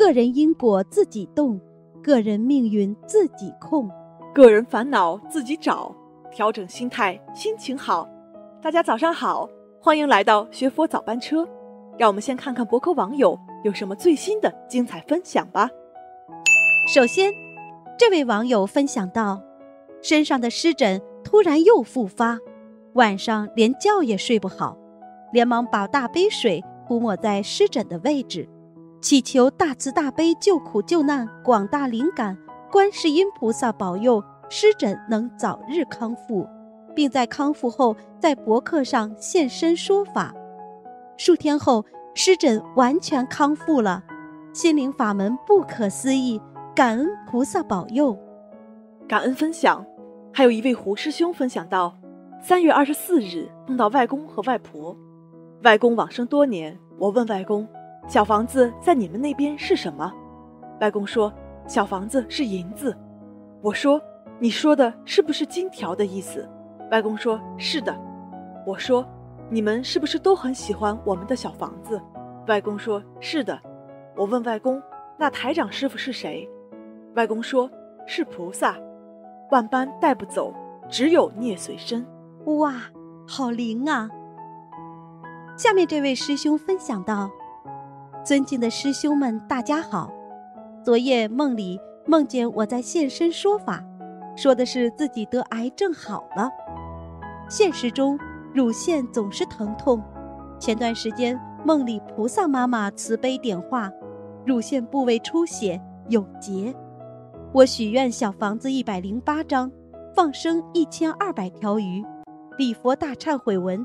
个人因果自己动，个人命运自己控， 个人烦恼自己找，调整心态，心情好。大家早上好，欢迎来到学佛早班车。让我们先看看博客网友有什么最新的精彩分享吧。 首先，这位网友分享到，身上的湿疹突然又复发，晚上连觉也睡不好，连忙把大杯水涂抹在湿疹的位置，祈求大慈大悲救苦救难广大灵感观世音菩萨保佑湿疹能早日康复，并在康复后在博客上现身说法。数天后，湿疹完全康复了，心灵法门不可思议，感恩菩萨保佑。 感恩分享。还有一位胡师兄分享到，3月24日碰到外公和外婆，外公往生多年，我问外公，小房子在你们那边是什么？外公说，小房子是银子。我说，你说的是不是金条的意思？外公说，是的。我说，你们是不是都很喜欢我们的小房子？外公说，是的。我问外公，那台长师傅是谁？外公说，是菩萨，万般带不走，只有孽随身。 哇，好灵啊！下面这位师兄分享到，尊敬的师兄们大家好，昨夜梦里梦见我在现身说法，说的是自己得癌症好了。现实中乳腺总是疼痛，前段时间梦里菩萨妈妈慈悲点化，乳腺部位出血有结，我许愿小房子108张，放生1200条鱼，礼佛大忏悔文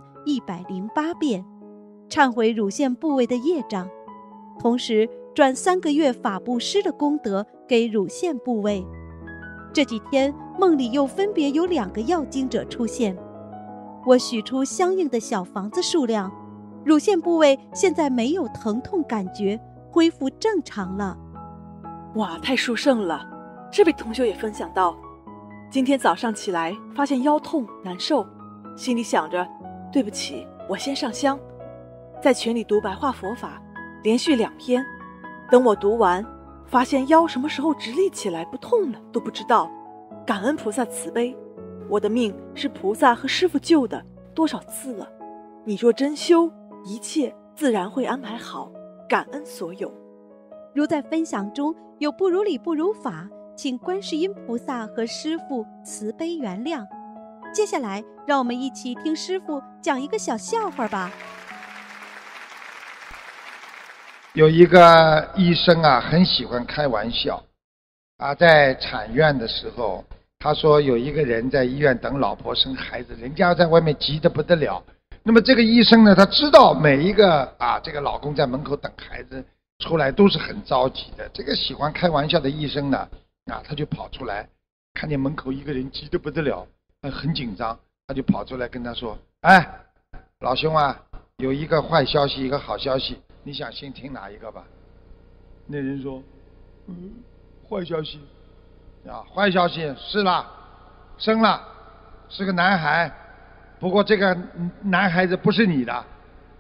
108遍，忏悔乳腺部位的业障，同时转3个月法布施的功德给乳腺部位。这几天梦里又分别有2个要经者出现，我许出相应的小房子数量，乳腺部位现在没有疼痛感觉，恢复正常了。 哇，太殊胜了！这位同学也分享到，今天早上起来发现腰痛难受，心里想着对不起，我先上香，在群里读白话佛法，连续2天，等我读完发现腰什么时候直立起来不痛了都不知道。感恩菩萨慈悲，我的命是菩萨和师父救的，多少次了，你若真修，一切自然会安排好，感恩所有。 如在分享中有不如理不如法，请观世音菩萨和师父慈悲原谅。接下来让我们一起听师父讲一个小笑话吧。 有一个医生啊，很喜欢开玩笑啊，在产院的时候，他说有一个人在医院等老婆生孩子，人家在外面急得不得了。那么这个医生呢，他知道每一个这个老公在门口等孩子出来都是很着急的。这个喜欢开玩笑的医生呢，他就跑出来，看见门口一个人急得不得了，很紧张，他就跑出来跟他说：“哎，老兄啊，有一个坏消息，一个好消息，你想先听哪一个吧？”那人说：“坏消息。坏消息是啦，生了，是个男孩，不过这个男孩子不是你的。”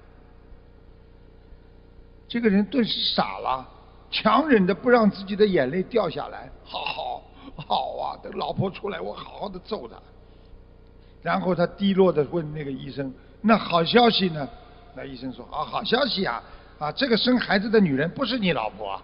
这个人顿时傻了，强忍着不让自己的眼泪掉下来。好啊，等老婆出来我好好的揍他。然后他低落的问那个医生：“那好消息呢？”那医生说：“好消息啊，这个生孩子的女人不是你老婆啊。”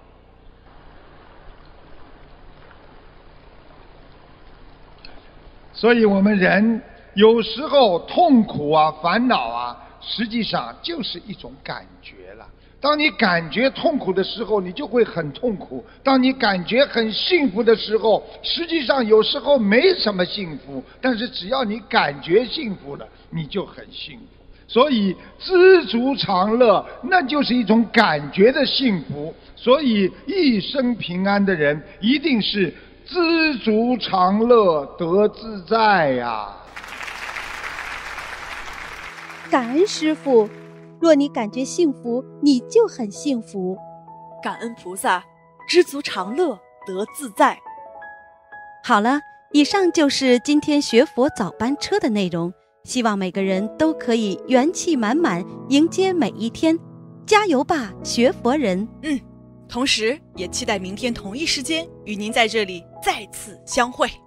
所以我们人有时候痛苦啊、烦恼啊，实际上就是一种感觉了。当你感觉痛苦的时候，你就会很痛苦；当你感觉很幸福的时候，实际上有时候没什么幸福，但是只要你感觉幸福了，你就很幸福。所以知足常乐，那就是一种感觉的幸福。所以一生平安的人，一定是知足常乐得自在呀。 感恩师父，若你感觉幸福，你就很幸福。 感恩菩萨，知足常乐得自在。 好了，以上就是今天学佛早班车的内容，希望每个人都可以元气满满迎接每一天，加油吧学佛人。 同时也期待明天同一时间与您在这里再次相会。